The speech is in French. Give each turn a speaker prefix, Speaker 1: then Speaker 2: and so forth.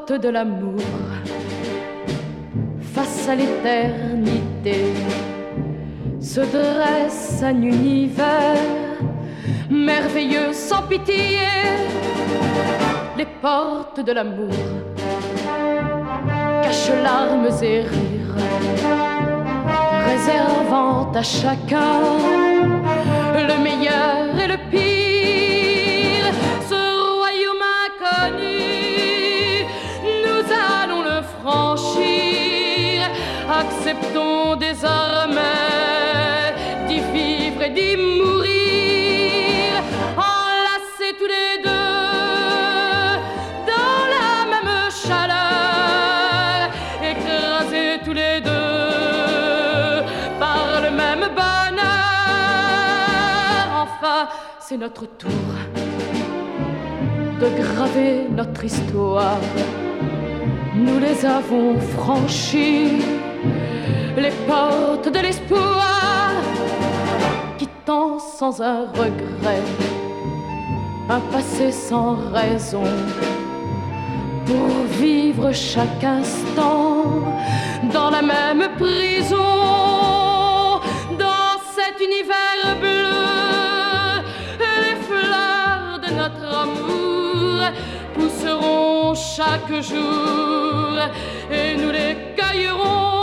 Speaker 1: portes de l'amour, face à l'éternité, se dresse un univers merveilleux sans pitié. Les portes de l'amour cachent larmes et rires, réservant à chacun le meilleur et le pire. Ce royaume inconnu, nous allons le franchir. Acceptons désormais d'y vivre et d'y mourir, enlacés tous les deux dans la même chaleur, écrasés tous les deux par le même bonheur. Enfin, c'est notre tour de graver notre histoire. Nous les avons franchis, les portes de l'espoir, quittant sans un regret un passé sans raison, pour vivre chaque instant dans la même prison. Dans cet univers bleu, les fleurs de notre amour pousseront chaque jour et nous les cueillerons